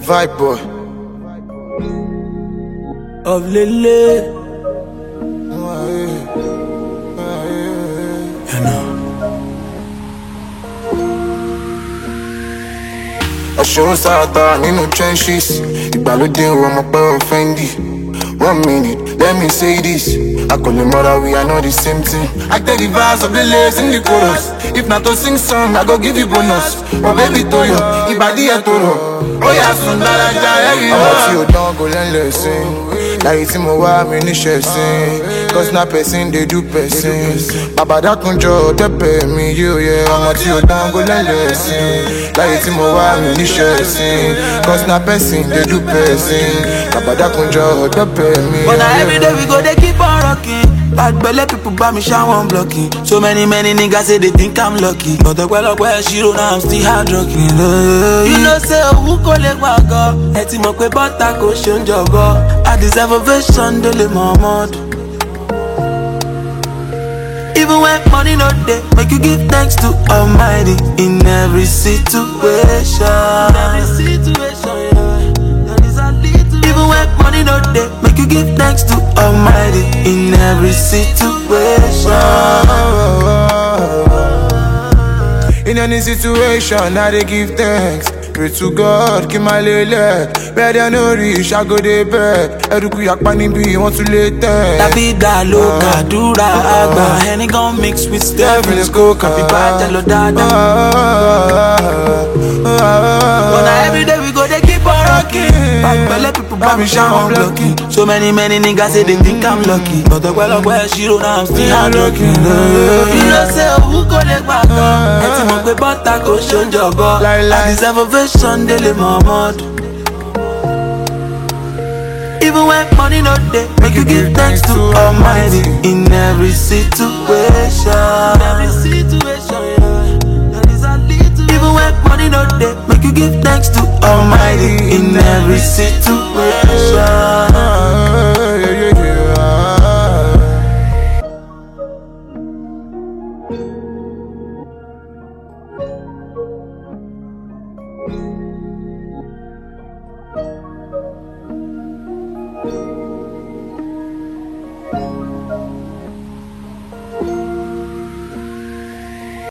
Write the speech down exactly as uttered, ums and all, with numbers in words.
Vibe boy. Of Lele. You know. Ọ̀ṣun sáàtà nínú trenches. Ìgbàlódé ọmọ pẹ́ Fendi. One minute, let me say this. I call the mother, we are not the same thing. I take the verse of the lyrics in the chorus. If not to sing song, I go give you bonus. Oh baby Toyo, Ibadi Etoro. Oh yeah, Sundara Jaya. Ọmọ tí o dán kò lẹ́lẹ̀ sìn. Láyé tí mo wá mi níṣẹ́ sìn. Cause na person dey do person. Bàbá dákunjọ tẹ́pẹ̀ mi yóò yẹ. Ọmọ tí o dán kò lẹ́lẹ̀ sìn. Láyé tí mo wá mi níṣẹ́ sìn. Cause na person dey do person. Bàbá dákunjọ tẹ́pẹ̀ mi yóò yẹ. But now every day we go, they keep on rocking. Bad belly people buy me shower one blocking. So many, many niggas say they think I'm lucky. But the well up where she don't know I'm still hard rocking. You know say who call it wago. Eti mo kwe bata ko shon jogo. I deserve ovation daily Muhammad. Even when money no day, make you give thanks to Almighty in every situation. Every situation, yeah. Even when money no day, make you give thanks to Almighty in every situation. In any situation, I dey give thanks. Pray to God, keep my lele. Better no reach, I go dey beg. Eruku yakpa nibi, want to lay thanks. La vida loca, dura agba. Henny gon' mix with Stephen's coca. Happy birthday, lo dada. But now every day we go, they keep on rocking. Back belly people buy me shower blocking. So many, many niggas say they think I'm lucky. But the well up where she don't know I'm still hard rocking. You know say who go let back up. Eti mo kwe bata ko shon jogo. I deserve ovation daily Muhammad. Even when money no day, make you give thanks to Almighty in every situation. Every situation, yeah. Even when money no day, make you give thanks to Almighty in every situation.